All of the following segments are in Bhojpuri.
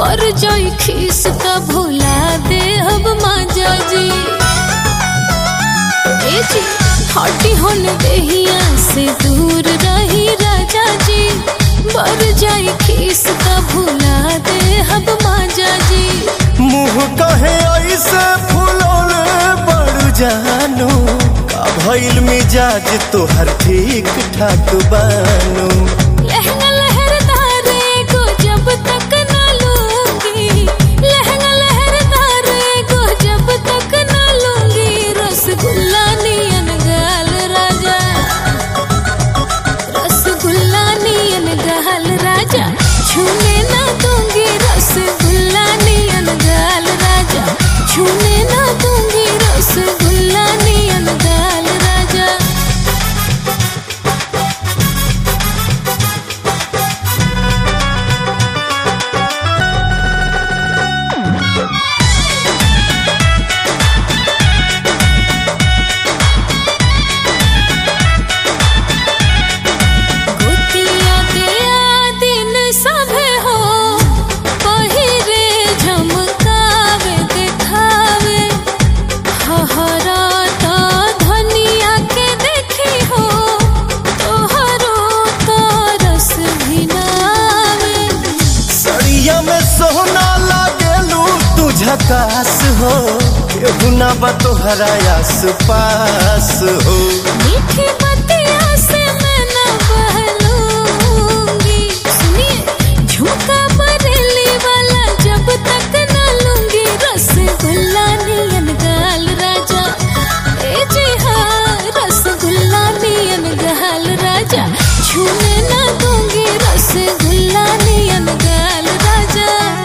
पर जाई खीस का भुला दे अब माजा जी। ए जी हटी होन देहिया से दूर रही राजा जी, पर जाई खीस का भुला दे अब माजा जी। मुँह कहे ऐसे फुलौले बड़ जानू, का भइल मिजाज तोहर ठीक ठाक बानू। लहंगा लहरदारे को जब तक न लूंगी, लहंगा लहरदारे को जब तक न लूंगी, रसगुल्ला नियन गाल राजा, रसगुल्ला नियन गाल राजा, छूने ना दूंगी रसगुल्ला नियन गाल राजा, छूने ना दूंगी रसगुल्ला नियन गाल राजा। सोना लागेलू तू झकास हो, केहू ना बा तोहरा आस पास हो। मीठी बतिया से मैं न बहलूंगी, सुनिए झुमका बरेली वाला जब तक न लूंगी, रसगुल्ला नियन गाल राजा, ए जी हाँ रसगुल्ला नियन गाल राजा, छूने न दूंगी रसगुल्ला नियन गाल राजा।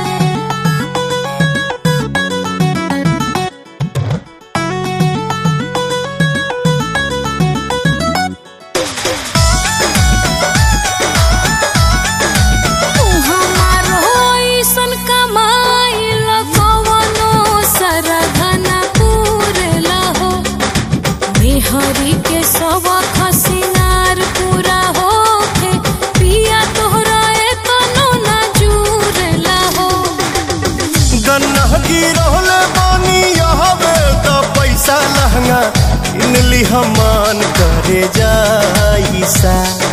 हरी के सवा खसिनार पूरा होके, पिया तोहरा तनो ना जुरेला हो। गन्ना गिरहले बानी यहवे त पैसा लहंगा किनली हमान करे जाइसा।